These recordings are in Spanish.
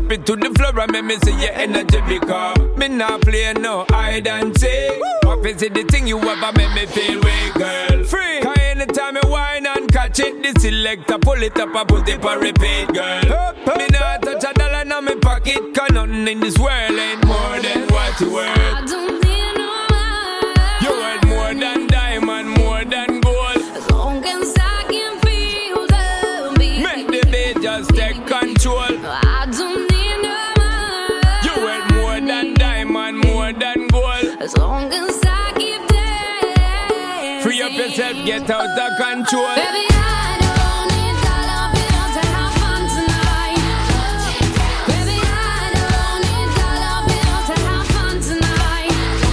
drop it to the floor and make me see your energy because me not play no hide and seek. What is it the thing you ever make me feel way, girl? Free. Cause anytime I whine and catch it, the selector pull it up and put it for repeat, girl. Me not touch a dollar in my pocket, cause nothing in this world ain't more than what you worth. I don't need no man. You worth more than diamond, more than gold. As long as I can feel the beat, make the beat just take control. I don't need no man. You worth more than diamond, more than gold. As long as I keep dancing. Free up yourself, get out of control. Baby, I don't need dollar bills to have fun tonight. Baby, I don't need dollar bills to have fun tonight.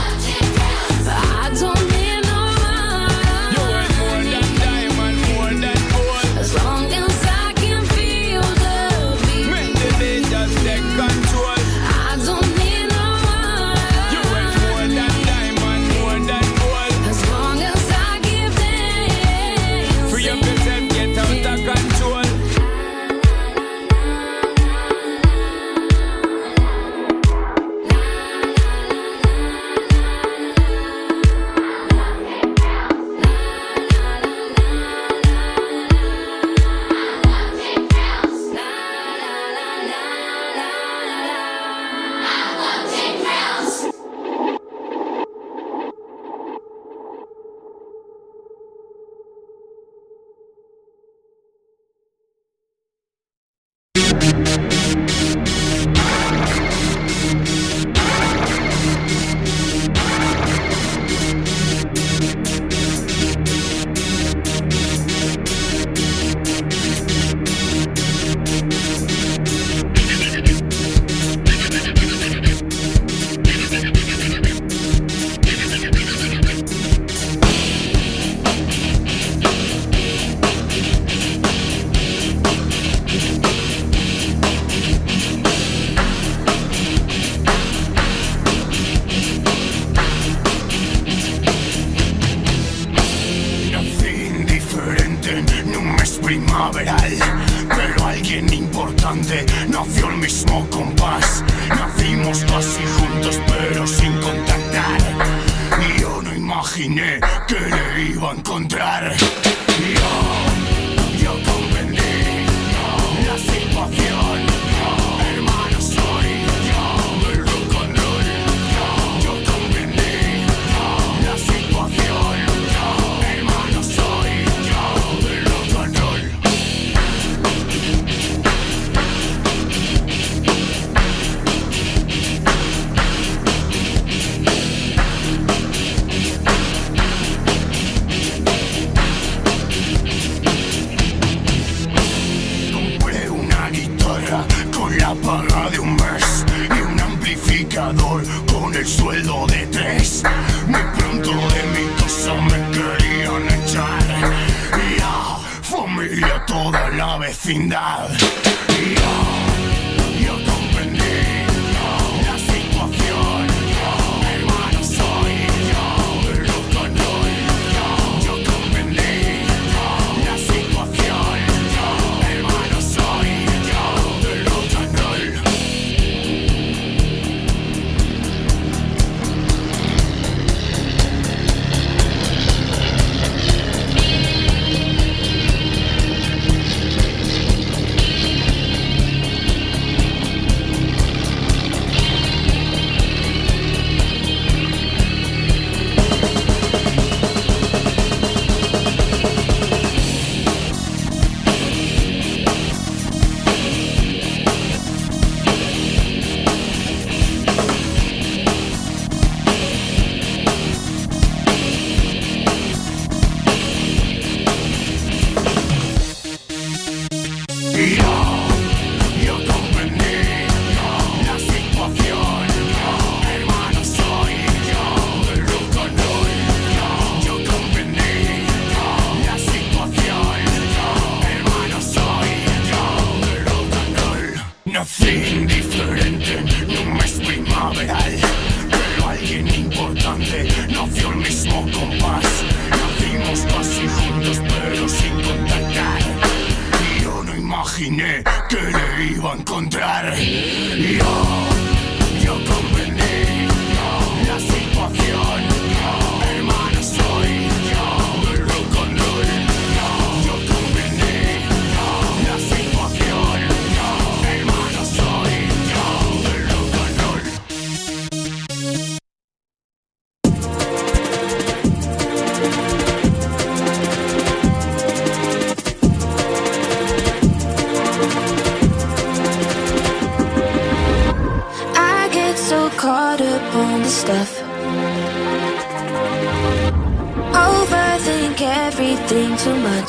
I don't need no man. You worth more than diamond, more than gold. As long as I can feel the beat, make the beat just take control. I don't need no man. You worth more than diamond, more than gold. As long as I keep dancing. Free up yourself, get out of control. primaveral, pero alguien importante nació al mismo compás. Nacimos casi juntos pero sin contactar, y yo no imaginé que le iba a encontrar. Yo comprendí la situación, hermano soy del rock and roll. Yo comprendí la situación, hermano soy del rock and roll. Compré una guitarra con la paga de un mes y un amplificador con el sueldo de 3. Muy pronto de mi casa me querían echar. Ya, familia, toda la vecindad. Yo comprendí la situación, hermano soy del rock and roll. Yo comprendí la situación, hermano soy del rock and roll. Yo comprendí la situación, hermano soy del rock and roll. Yo comprendí la situación, hermano soy del rock and roll. Nací indiferente en un mes primaveral, pero alguien importante nació al mismo compás. Nacimos casi juntos pero sin contactar, y yo no imaginé imaginé que le iba a encontrar. Yo comprendí la situación. Hermano soy del rock and roll. Yo comprendí la situación. Hermano soy del rock and roll. Caught up on the stuff, overthink everything too much.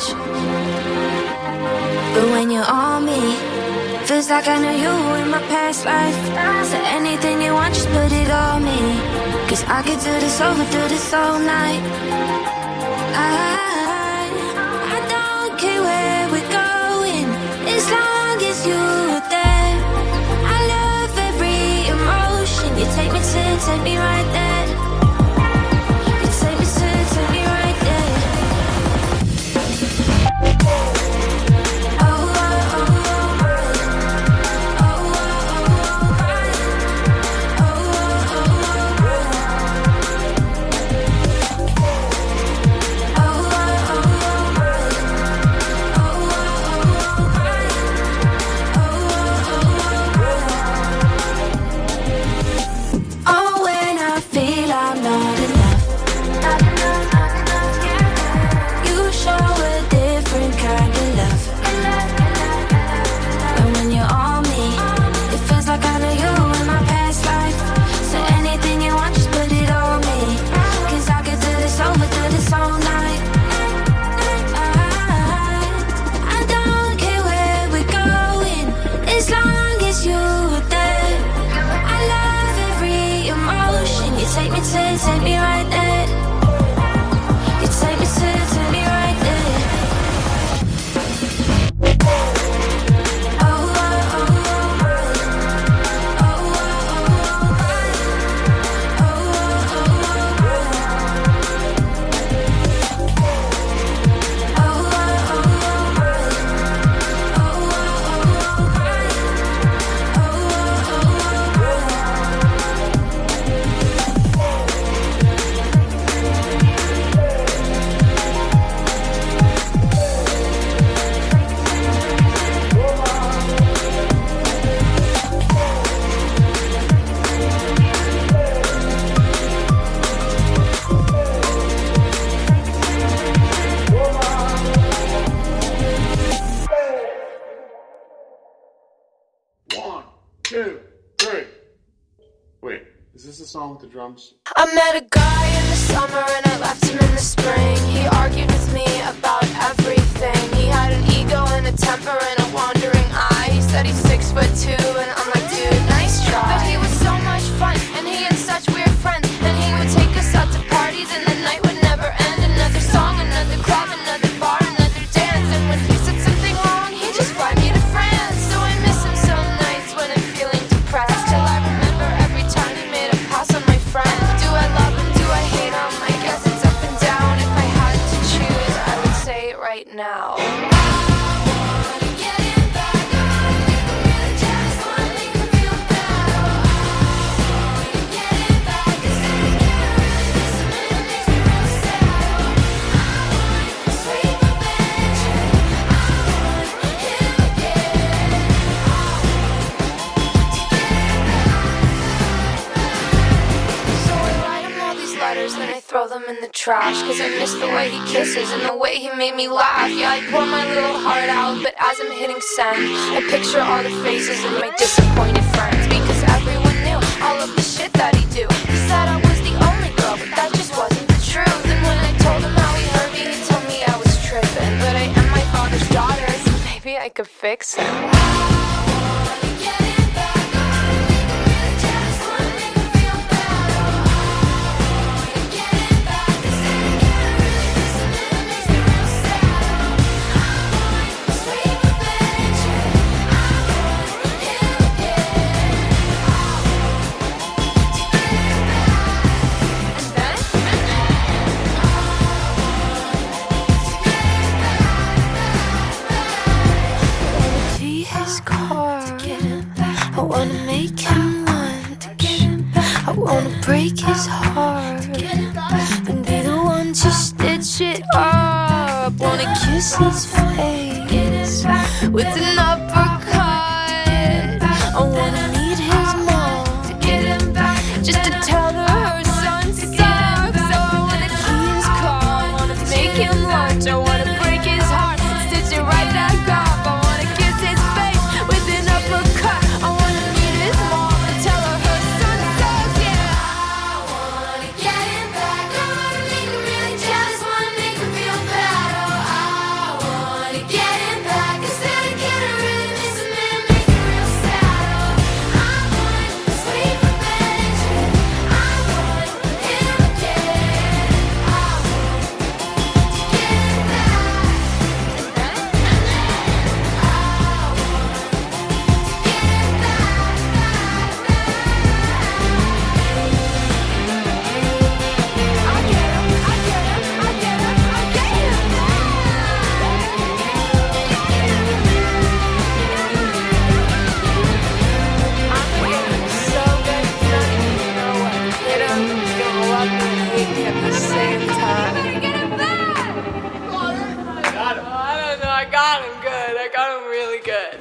But when you're on me, feels like I know you in my past life. So anything you want, just put it on me. Cause I could do this over, do this all night. I don't care where we're going, as long as you're there. I love every emotion. You take me right there. You take me right there. Oh, oh, oh, oh, oh, oh, oh, take me right there. You take me right there. Oh, oh, oh, oh, oh, song with the drums? I met a guy in the summer and I left him in the spring. He argued with me about everything. He had an ego and a temper and a wandering eye. He said he's 6'2" and I'm like, dude, nice try. But he was so much fun and he had such weird friends. And he would take us out to parties and the night would never end. Another song, another club, another bar, another dance. And when he said something wrong, he'd just fly me to France. So I miss him some nights when I'm feeling depressed. Till I remember every time he made a pass on my friend. Do I love him? Do I hate him? I guess it's up and down. If I had to choose, I would say it right now. Then I throw them in the trash. Cause I miss the way he kisses and the way he made me laugh. Yeah, I pour my little heart out, but as I'm hitting send, I picture all the faces of my disappointed friends. Because everyone knew all of the shit that he do. He said I was the only girl, but that just wasn't the truth. And when I told him how he hurt me, he told me I was tripping. But I am my father's daughter, so maybe I could fix him. I wanna make him want. I wanna break his heart and be the one to stitch it up. Wanna kiss his face with an uppercut. I wanna meet his mom just to tell her her son sucks. So I wanna key his car, I wanna make him lunch, I wanna break his heart, stitch it right back up. I wanna kiss his face with an uppercut. I wanna meet his mom and tell her her son sucks. Yeah, I wanna get him back. I wanna make him really jealous, wanna make him feel bad. Oh, I wanna get him back. Instead of getting really miss him and make him real sad. Oh, I want sweet revenge. I want him again. I want to get him back. I got him good. I got him really good.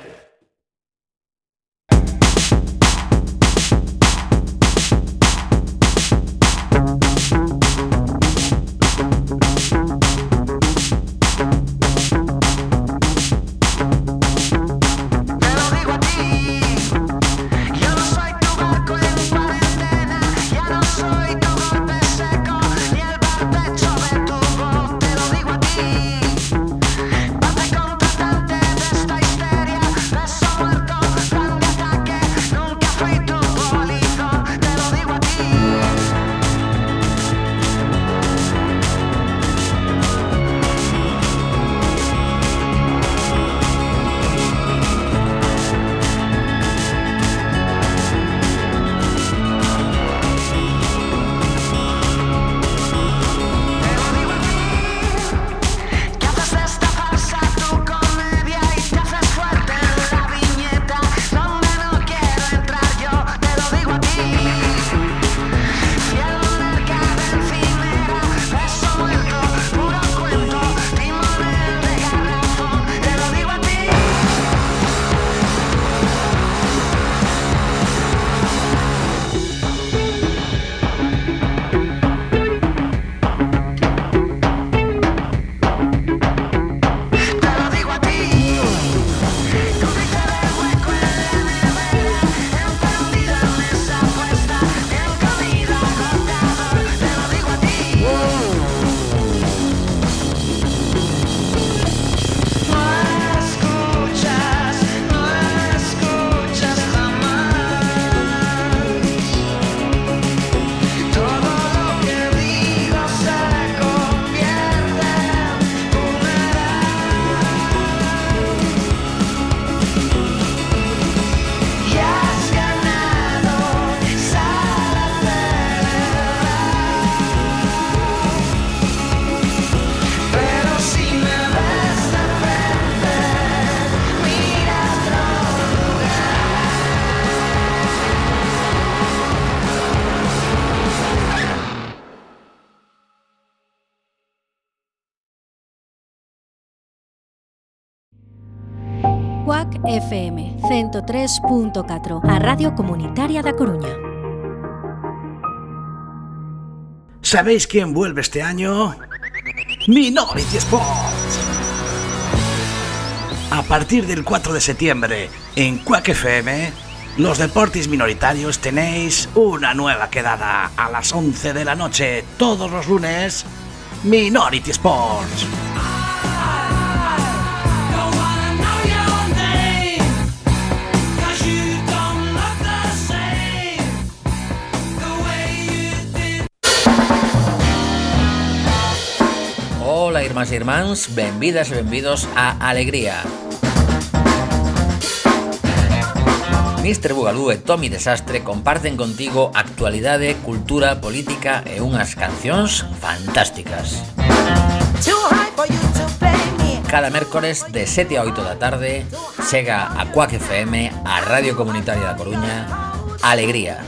CUAC FM 103.4, a Radio Comunitaria da Coruña. ¿Sabéis quién vuelve este año? Minority Sports. A partir del 4 de septiembre, en CUAC FM, los deportes minoritarios tenéis una nueva quedada a las 11 de la noche, todos los lunes, Minority Sports. Ola, irmás e irmáns, benvidas e benvidos a Alegría. Mr. Bugalú e Tommy Desastre comparten contigo actualidade, cultura, política e unhas cancións fantásticas. Too high for you to play me. cada mércores de 7 a 8 da tarde. Chega a Cuac FM, a Radio Comunitaria da Coruña. Alegría.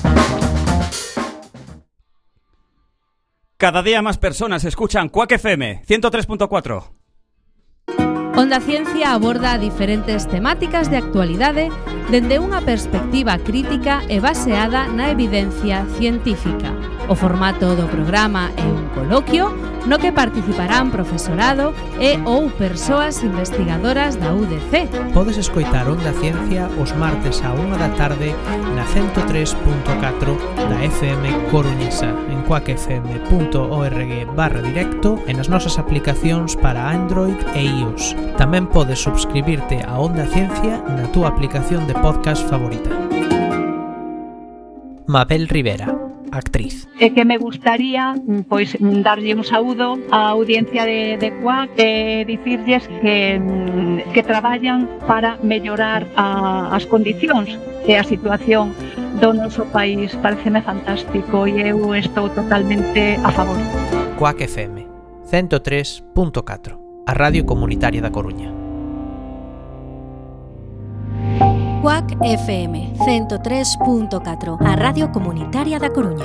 Cada día más personas escuchan Cuac FM 103.4. Onda Ciencia aborda diferentes temáticas de actualidade dende unha perspectiva crítica e baseada na evidencia científica. O formato do programa é un coloquio no que participarán profesorado e ou persoas investigadoras da UDC. Podes escoitar Onda Ciencia os martes a 1 da tarde na 103.4 da FM Coruñesa en cuacfm.org/directo e nas nosas aplicacións para Android e iOS. Tamén podes subscribirte a Onda Ciencia na túa aplicación de podcast favorita. Mabel Rivera, actriz. É que me gustaría pois darlle un saúdo á audiencia de Cuac e dicirlles que traballan para mellorar as condicións e a situación do noso país. Pareceme fantástico e eu estou totalmente a favor. Cuac FM 103.4, a Radio Comunitaria da Coruña. Cuac FM 103.4, a Radio Comunitaria da Coruña.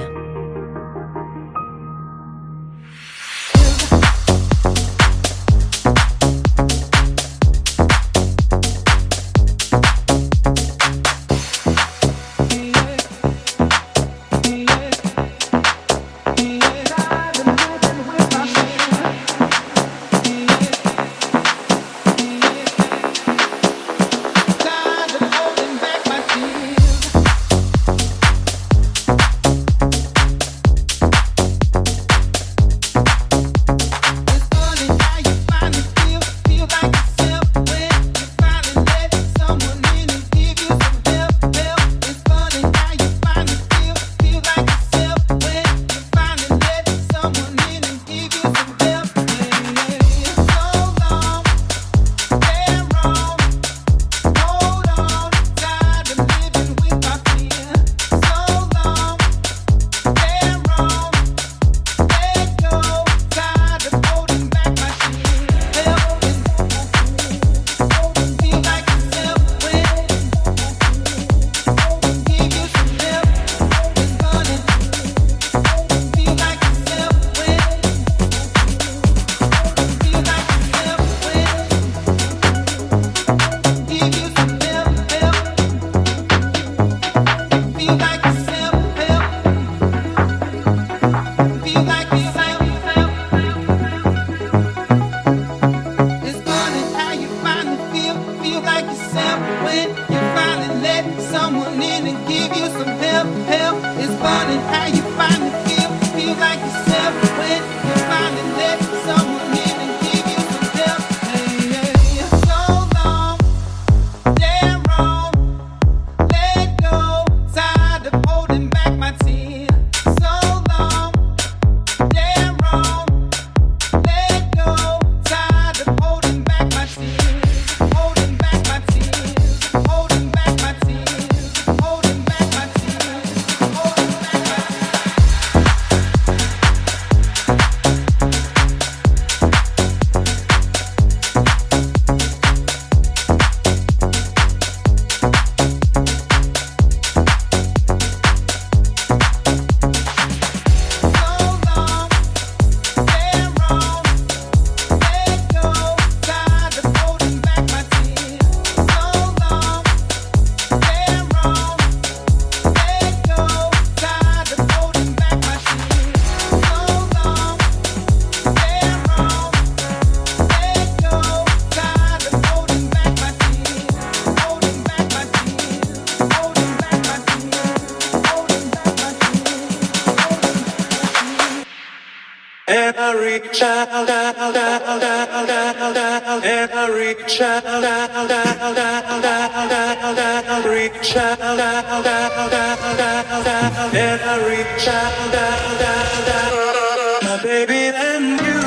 Baby, then you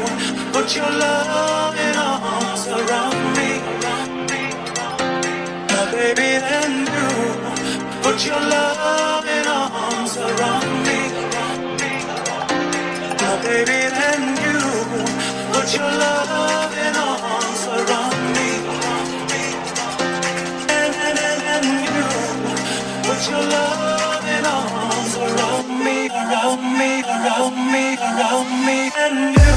put your loving arms around me. My baby, then you put your loving arms around me. My baby, then you put your loving arms Put your loving arms around me, around me, around me, around me, and you.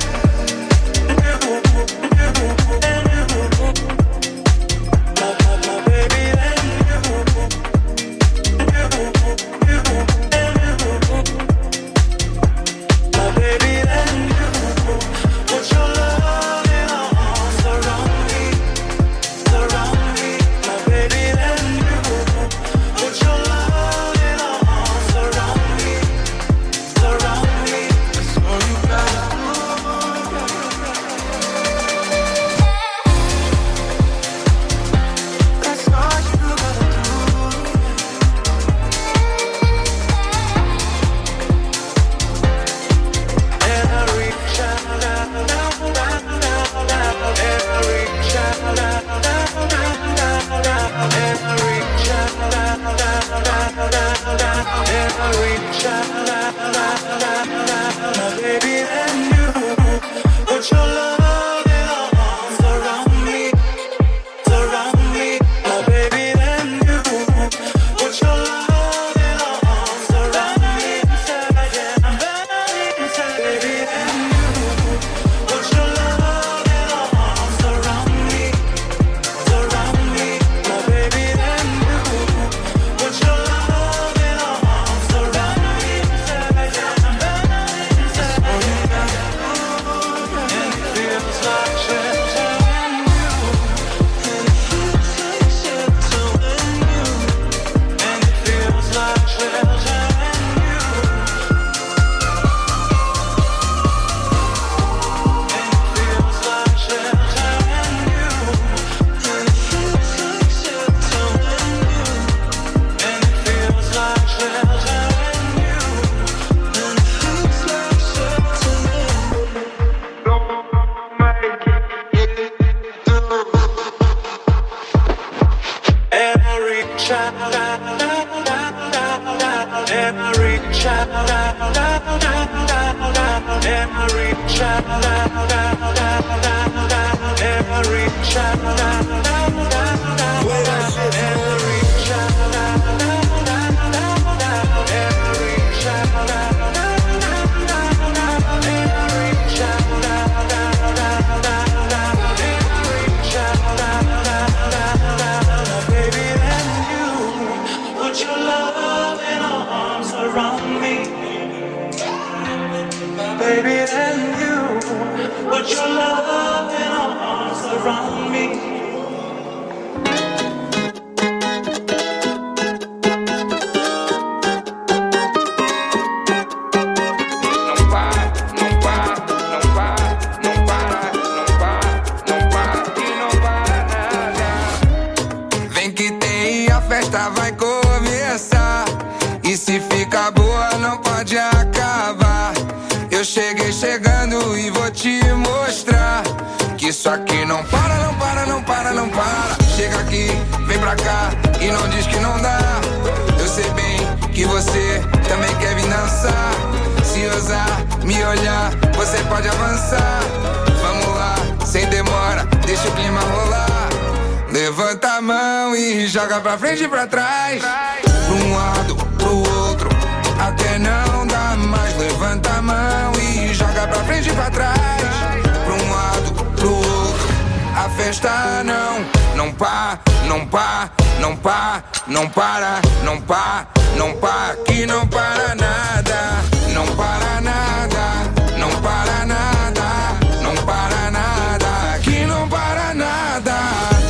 Joga pra frente e pra trás, pra um lado, pro outro, até não dá mais. Levanta a mão e joga pra frente e pra trás, pra um lado, pro outro. A festa não para, não para, não para, não para, não para, não para, que não para nada, não para nada, não para nada, não para nada, que não para nada.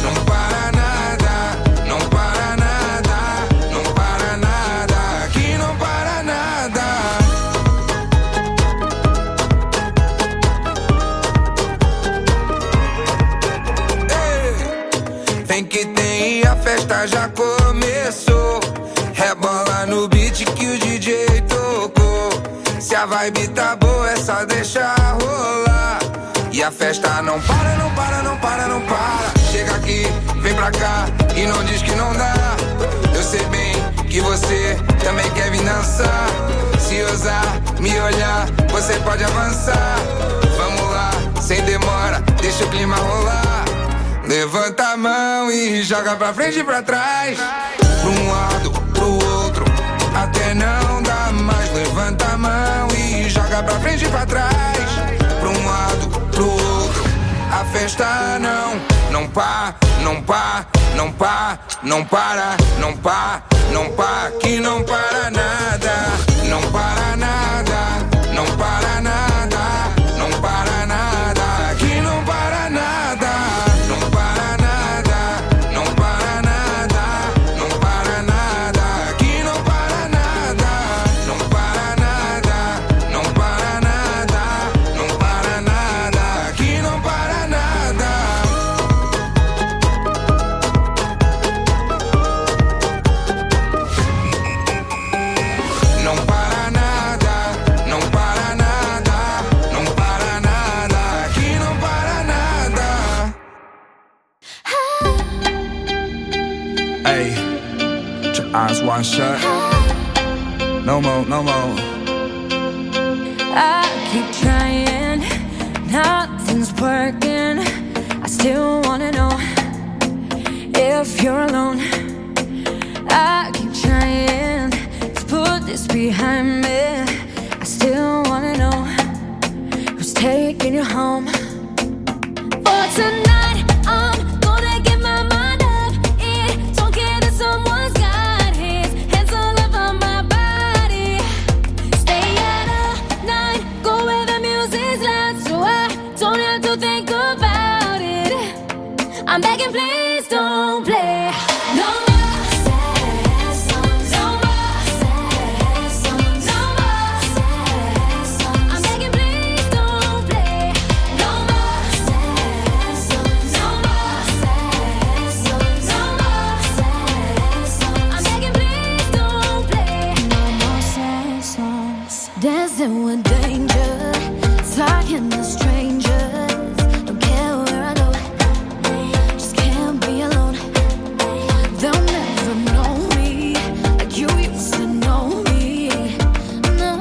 Já começou, rebola no beat que o DJ tocou. Se a vibe tá boa é só deixar rolar. E a festa não para, não para, não para, não para. Chega aqui, vem pra cá e não diz que não dá. Eu sei bem que você também quer vir dançar. Se ousar me olhar, você pode avançar. Vamos lá, sem demora, deixa o clima rolar. Levanta a mão e joga pra frente e pra trás, pra um lado, pro frente pra trás, pra um lado, pro outro. A festa não para, não para, não para, não para, não para, não para, que não para nada, não para nada, não para nada, não para nada, que não para nada, não para nada, não para nada, não para nada, que não para nada, não para nada, não para nada, não para nada, que não para nada. Não para nada, não para nada, não para nada, aqui não para nada. Hey, put your eyes wide shut. No more, no more. I keep trying, nothing's working. I still wanna know if you're alone. I keep trying to put this behind me. I still wanna know who's taking you home. For tonight, I'm gonna get my mind up. It don't care that someone's got his hands all over my body. Stay out all night, go where the music's loud, so I don't have to think about it. I'm begging, please don't play no more sad songs, no more sad songs, no more sad songs. I'm begging, please don't play no more sad songs, no more sad songs, no more sad songs. I'm begging, please don't play no more sad songs. Dancing with danger, talking to strangers. Don't care where I go, just can't be alone. They'll never know me like you used to know me. No.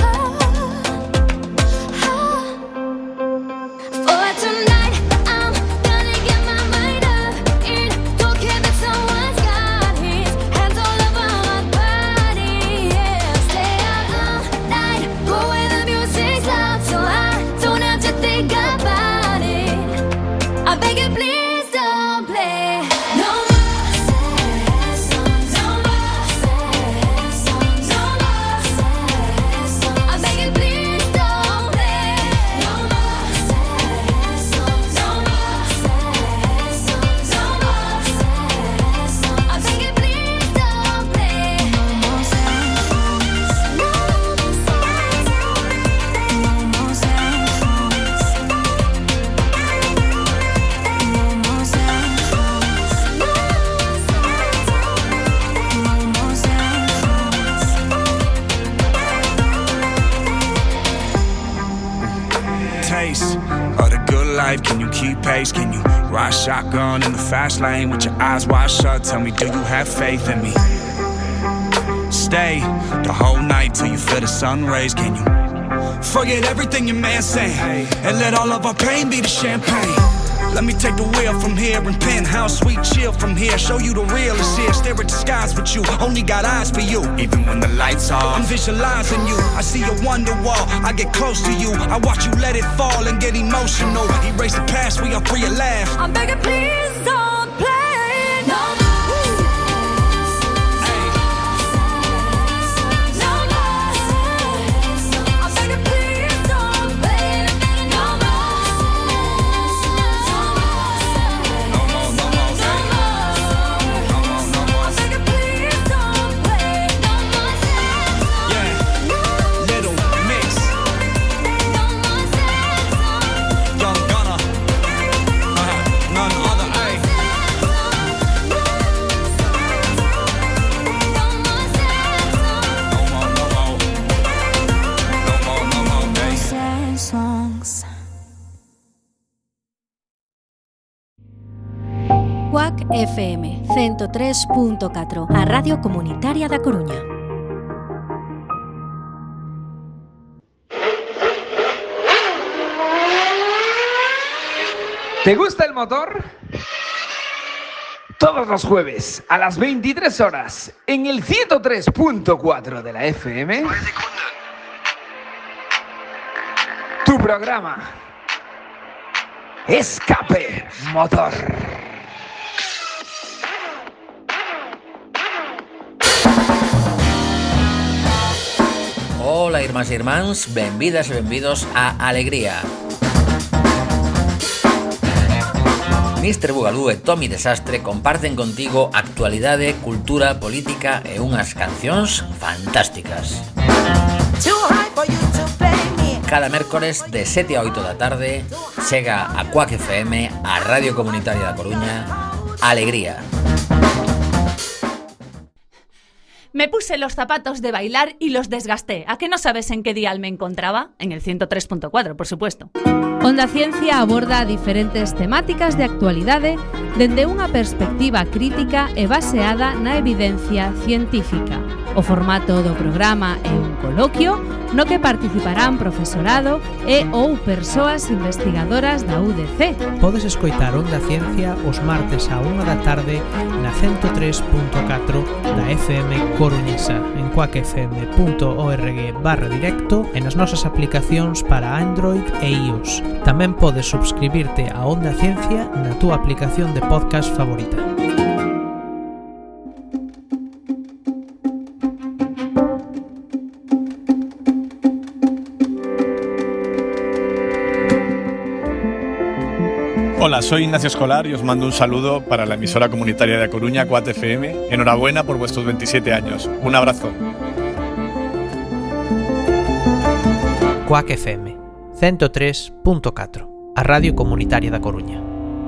For tonight, I'm gonna get my mind up. It don't care that someone's got his hands all over my body. Yeah, stay out all night, go where the music's loud, so I don't have to think about it. I beg you, please don't play no more sad songs, no more sad songs, no more sad songs. I beg you, please don't play no more sad songs, no more sad songs, no more sad songs. I beg you, please don't play no more sad songs, no more sad songs, no more sad songs, no more sad songs, no more sad songs, no more sad songs. Taste of the good life, can you keep pace? Can you ride shotgun in the fast lane with your eyes wide shut? Tell me, do you have faith in me? Stay the whole night till you feel the sun rays. Can you forget everything your man saying and let all of our pain be the champagne? Let me take the wheel from here and penthouse sweet chill from here. Show you the real is here. Stare at the skies with you. Only got eyes for you. Even when the lights are, I'm visualizing you. I see your wonder wall. I get close to you. I watch you let it fall and get emotional. Erase the past. We are free at last. I'm begging, please don't play no more sad songs, no more sad songs. I'm begging, please don't play no more sad songs, No more, no more, hey. No more, no more. I'm begging, please don't play no more sad songs, Yeah, Little Mix, no more sad songs. Young Gunner, none other, ayy. No more, no more. No more, no more, ayy. Sad songs. Quack FM 103.4, a Radio Comunitaria da Coruña. ¿Te gusta el motor? Todos los jueves a las 23 horas en el 103.4 de la FM. tu programa. Escape Motor. Hola irmás e irmáns, benvidas e benvidos a Alegría. Mr. Bugalú e Tommy Desastre comparten contigo actualidade, cultura, política e unhas cancións fantásticas. Cada mércores de 7 a 8 da tarde chega a Quack FM, a Radio Comunitaria da Coruña, Alegría. Me puse los zapatos de bailar y los desgasté. ¿A qué no sabes en qué dial me encontraba? En el 103.4, por supuesto. Onda Ciencia aborda diferentes temáticas de actualidade dende unha perspectiva crítica e baseada na evidencia científica. O formato do programa é un coloquio no que participarán profesorado e ou persoas investigadoras da UDC. Podes escoitar Onda Ciencia os martes a 1 da tarde na 103.4 da FM Coruñesa en quackfm.org/directo e nas nosas aplicacións para Android e iOS. Tamén podes subscribirte a Onda Ciencia na túa aplicación de podcast favorita. Hola, soy Ignacio Escolar y os mando un saludo para la emisora comunitaria de Coruña, Quack FM. Enhorabuena por vuestros 27 años. Un abrazo. Quack FM 103.4, a Radio Comunitaria da Coruña.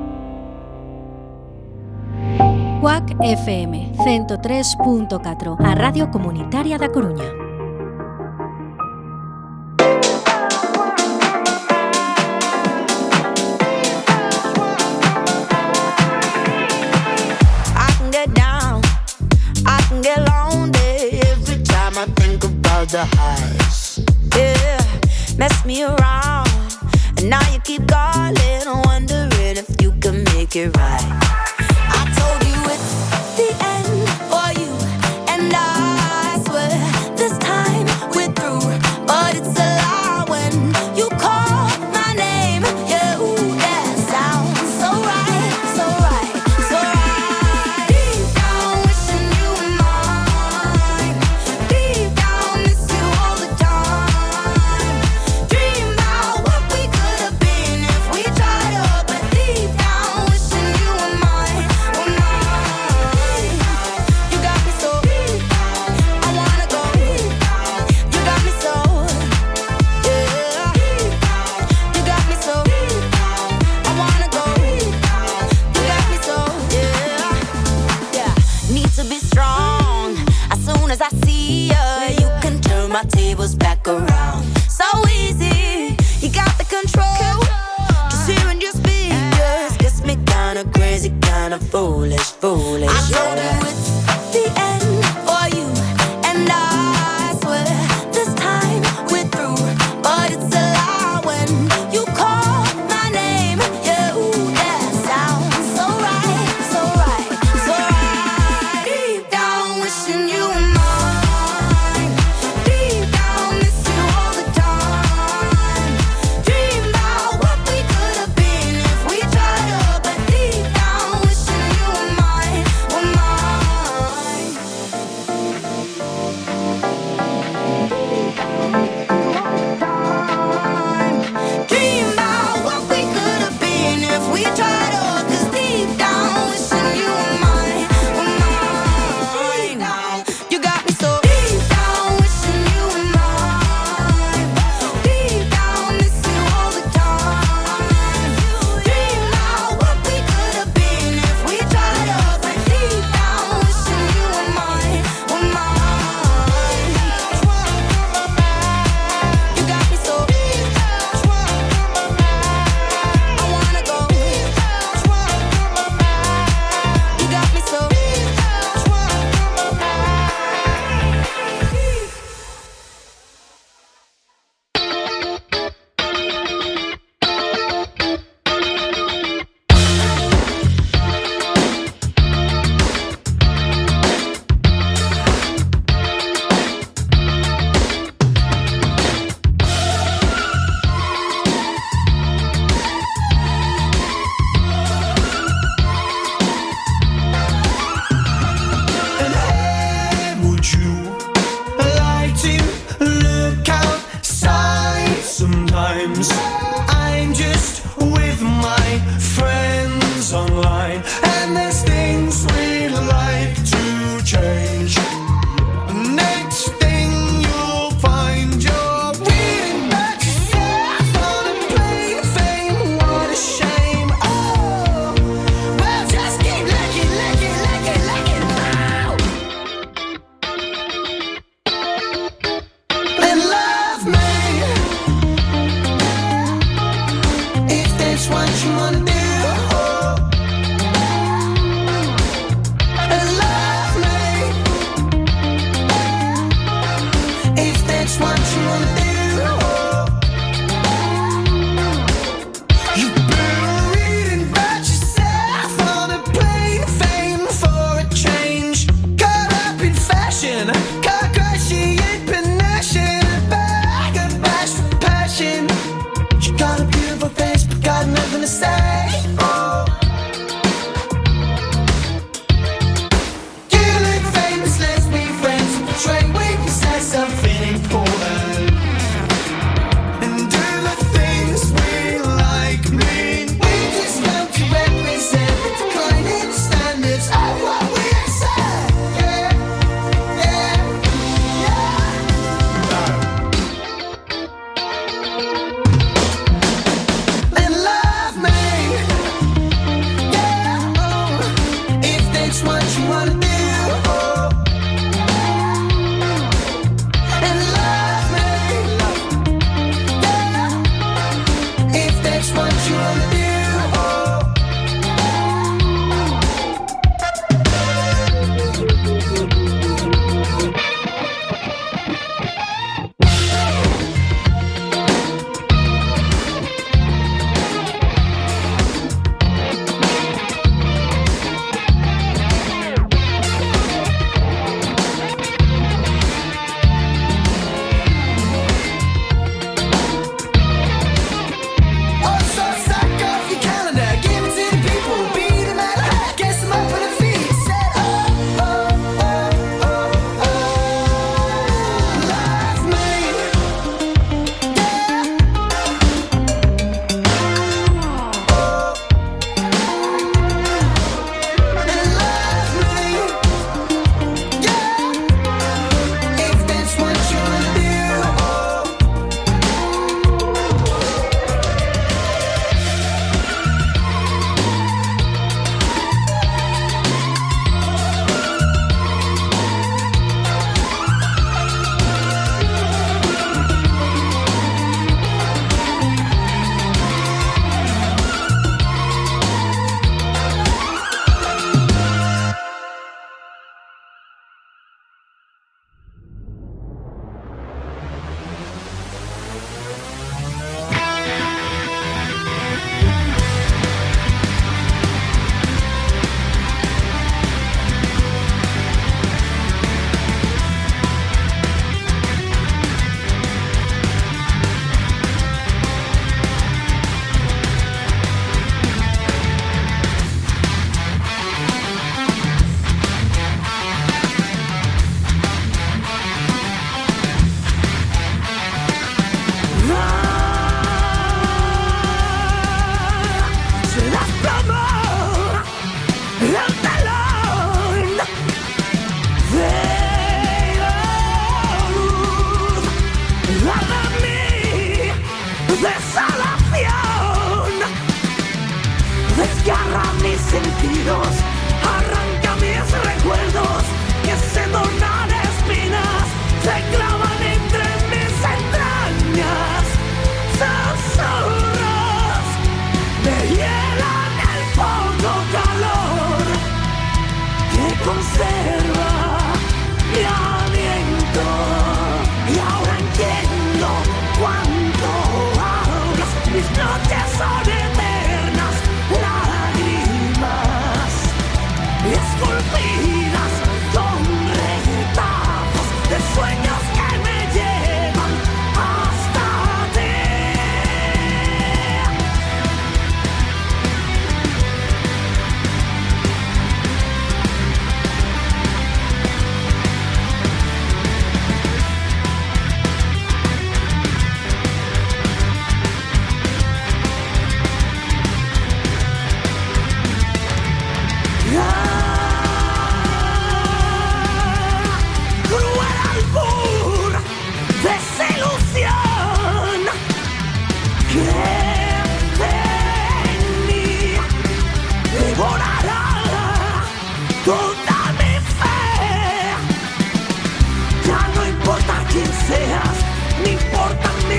Quack FM 103.4, a Radio Comunitaria da Coruña. The highs, yeah, mess me around, and now you keep calling, wondering if you can make it right. I told you it's the end for you, and I swear this time we're through, but it's a lie when you call my name. Yeah, ooh, that sounds so right, so right, so right. Deep down, wishing you were mine. Deep down, miss you all the time. Dream about what we could have been if we tried up. But deep down, wishing you were mine, were mine. You got me so, I wanna go. You got me so, yeah. You got me so, I wanna go. You got me so, yeah. Yeah, need to be strong. As soon as I see ya, you can turn my tables back around. So easy, you got the control. Just hearing your speakers gets me kinda crazy, kinda foolish, foolish. I told you it's the end for you, and I swear this time we're through, but it's a lie when you call my name. Yeah, ooh, that sounds so right, so right, so right. Deep down, wishing you were mine. Deep down, miss you all the time. Dream about what we could have been if we tried up. But deep down, wishing you were mine, were mine. you. I like to look outside sometimes. I'm just with my friends online, and there's things we'd like to change. Next thing you'll find you're reading about yourself on a plane of fame. What a shame. Oh, well, just keep looking, looking, looking, looking now. And love me if that's what you wanna do. And love me if that's what you wanna do. You better reading about yourself on a plane of fame for a change. Caught up in fashion, car crashing in panache, a bag of bash for passion. You got a beautiful face, but got nothing to say. Oh. You look famous, let's be friends. Portray we possess something important, and do the things we like mean. We just come to represent the declining standards of what we accept. Yeah, yeah.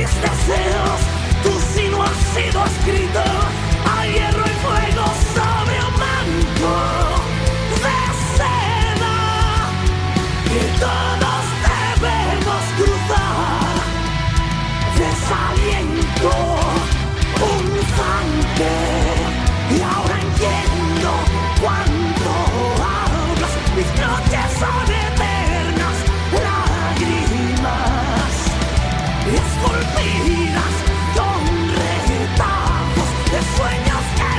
mis deseos, tú si no has sido escrito a hierro y fuego sobre un manto de seda que todos debemos cruzar. Desaliento punzante y ahora entiendo cuánto hablas. Mis noches son eternas lágrimas esculpidas con retazos de sueños que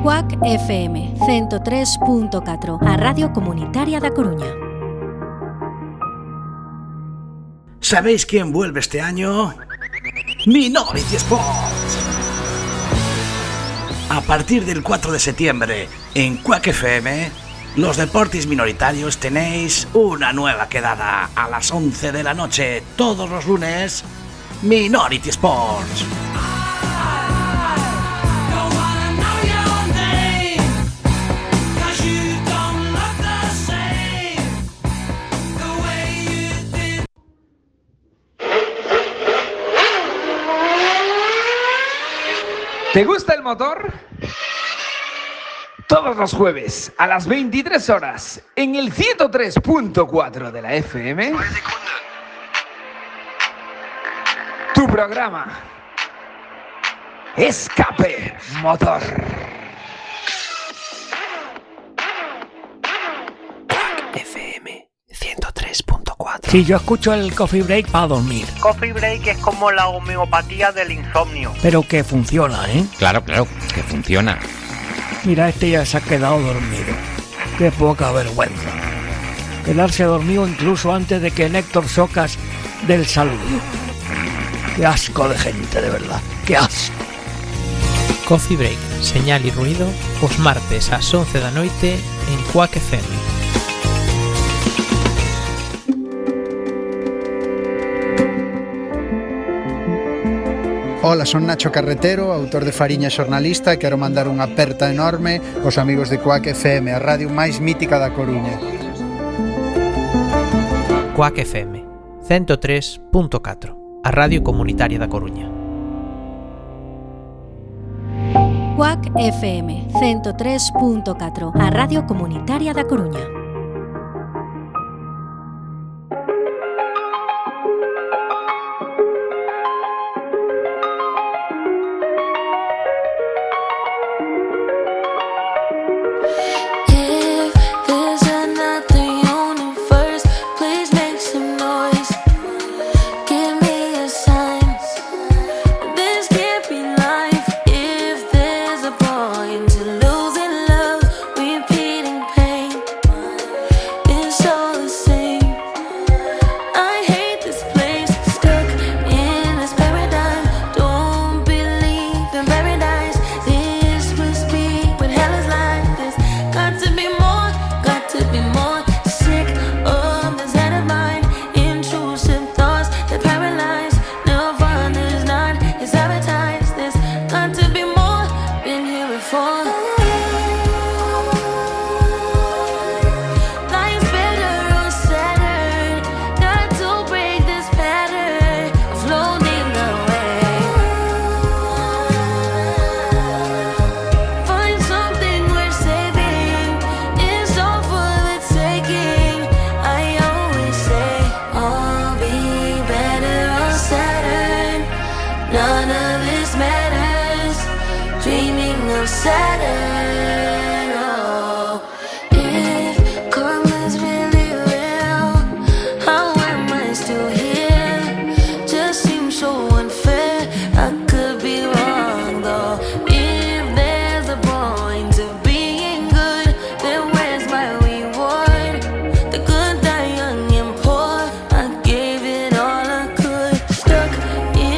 Cuac FM 103.4, a Radio Comunitaria da Coruña. ¿Sabéis quién vuelve este año? Minority Sports. A partir del 4 de septiembre, en Cuac FM, los deportes minoritarios tenéis una nueva quedada a las 11 de la noche, todos los lunes, Minority Sports. ¿Te gusta el motor? Todos los jueves a las 23 horas en el 103.4 de la FM. Tu programa Escape Motor. FM 103.4. Sí, yo escucho el Coffee Break para dormir. Coffee Break es como la homeopatía del insomnio. Pero que funciona, ¿eh? Claro, que funciona. Mira, este ya se ha quedado dormido. Qué poca vergüenza. Quedarse dormido incluso antes de que Néctor Socas dé el saludo. Qué asco de gente, de verdad. Qué asco. Coffee Break, señal y ruido, os martes ás 11 da noite en Cuac FM. Ola, son Nacho Carretero, autor de Fariña e xornalista, e quero mandar unha aperta enorme aos amigos de Cuac FM, a radio máis mítica da Coruña. Cuac FM 103.4, a radio comunitaria da Coruña. Cuac FM 103.4, a radio comunitaria da Coruña.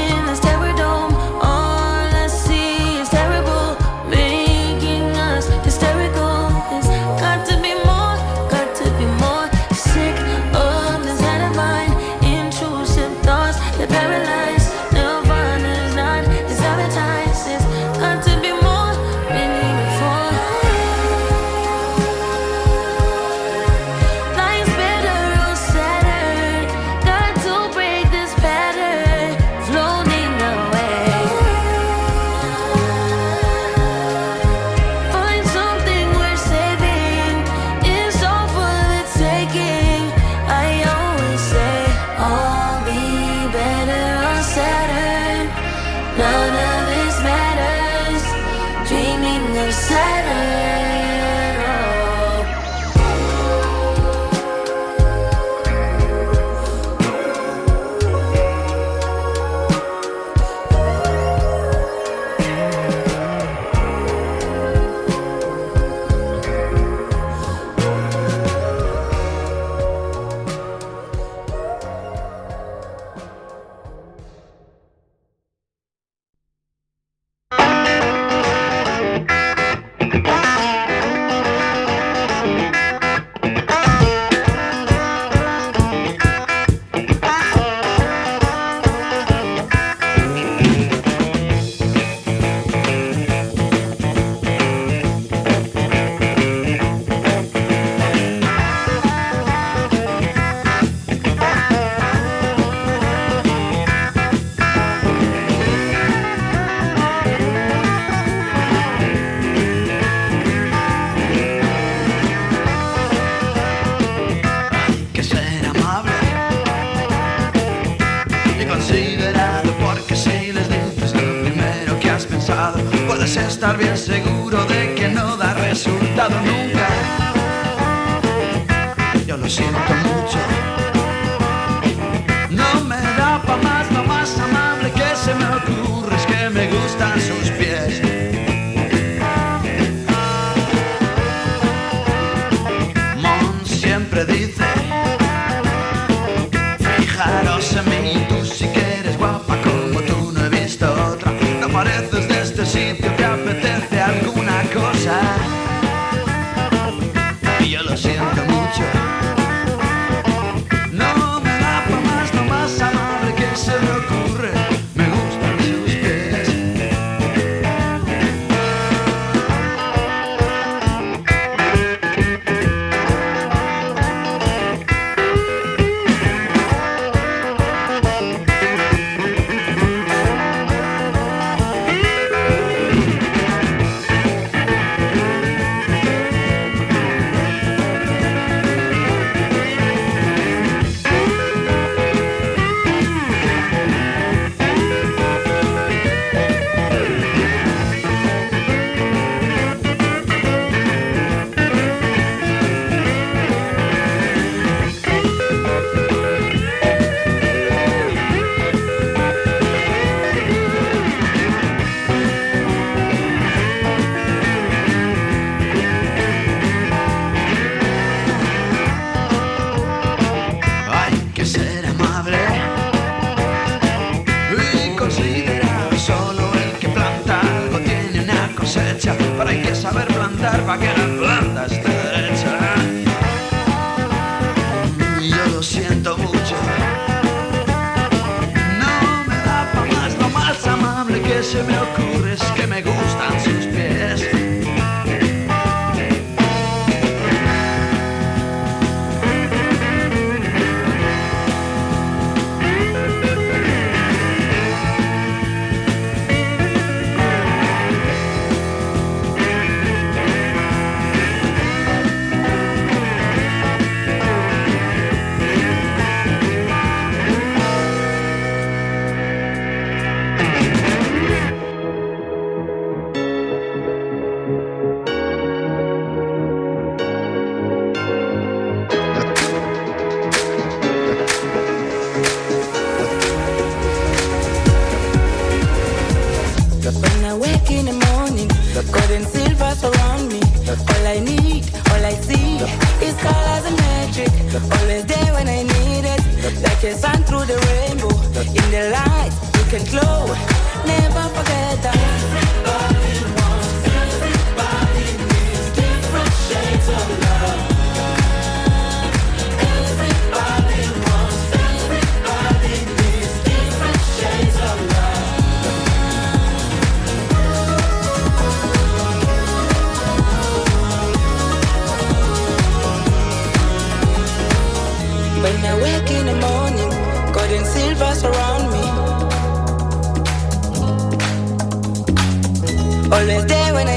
This puedes estar bien seguro de que no da resultado nunca. Yo lo siento mucho. No me da pa' más, lo más amable que se me ocurre es que me gustan sus pies. Mon siempre dice: fijaros en mí, tú sí que eres guapa como tú no he visto otra. No pareces de este sitio, te apetece alguna cosa. Y yo lo siento mucho. No me da pa' más, lo más amable que se me ocurre. Me gustan sus pies. Hay que ser amable y considerar. Solo el que planta algo tiene una cosecha, pero hay que saber plantar para que la planta esté derecha. Y yo lo siento mucho. No me da pa' más, lo más amable que se me ocurre es que me gustan sus pies. When I wake in the morning, gold and silver surround me. All I need, all I see is colors and magic. Always there when I need it, like a sun through the rainbow. In the light, you can glow. Never forget that.